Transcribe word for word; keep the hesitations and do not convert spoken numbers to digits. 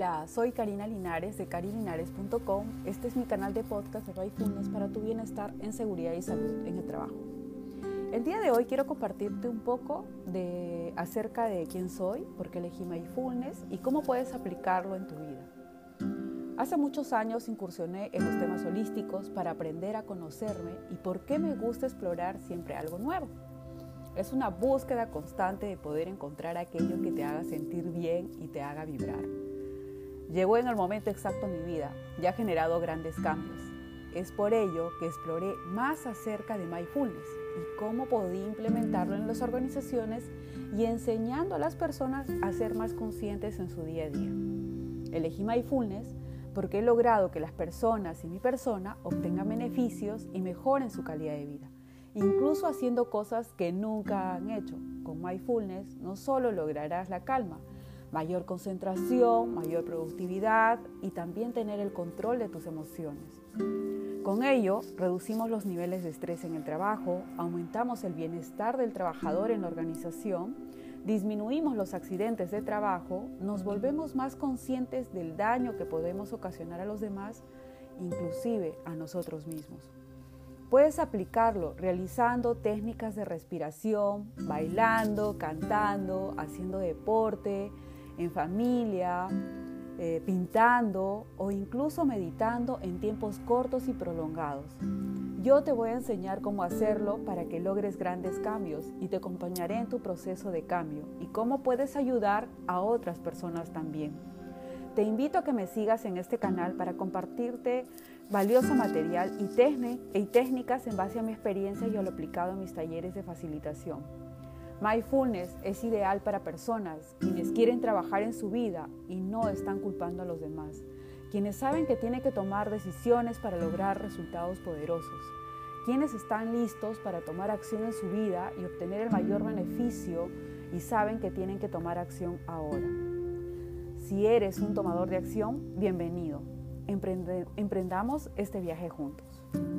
Hola, soy Karina Linares de cari linares punto com. Este es mi canal de podcast de Mindfulness para tu bienestar en seguridad y salud en el trabajo. El día de hoy quiero compartirte un poco de, acerca de quién soy, por qué elegí Mindfulness y cómo puedes aplicarlo en tu vida. Hace muchos años incursioné en los temas holísticos para aprender a conocerme y por qué me gusta explorar siempre algo nuevo. Es una búsqueda constante de poder encontrar aquello que te haga sentir bien y te haga vibrar. Llegó en el momento exacto en mi vida y ha generado grandes cambios. Es por ello que exploré más acerca de Mindfulness y cómo podía implementarlo en las organizaciones y enseñando a las personas a ser más conscientes en su día a día. Elegí Mindfulness porque he logrado que las personas y mi persona obtengan beneficios y mejoren su calidad de vida, incluso haciendo cosas que nunca han hecho. Con Mindfulness no solo lograrás la calma, mayor concentración, mayor productividad y también tener el control de tus emociones. Con ello, reducimos los niveles de estrés en el trabajo, aumentamos el bienestar del trabajador en la organización, disminuimos los accidentes de trabajo, nos volvemos más conscientes del daño que podemos ocasionar a los demás, inclusive a nosotros mismos. Puedes aplicarlo realizando técnicas de respiración, bailando, cantando, haciendo deporte, en familia, eh, pintando o incluso meditando en tiempos cortos y prolongados. Yo te voy a enseñar cómo hacerlo para que logres grandes cambios y te acompañaré en tu proceso de cambio y cómo puedes ayudar a otras personas también. Te invito a que me sigas en este canal para compartirte valioso material y, y técnicas en base a mi experiencia y a lo aplicado en mis talleres de facilitación. Mindfulness es ideal para personas quienes quieren trabajar en su vida y no están culpando a los demás, quienes saben que tienen que tomar decisiones para lograr resultados poderosos, quienes están listos para tomar acción en su vida y obtener el mayor beneficio y saben que tienen que tomar acción ahora. Si eres un tomador de acción, bienvenido. Emprende, emprendamos este viaje juntos.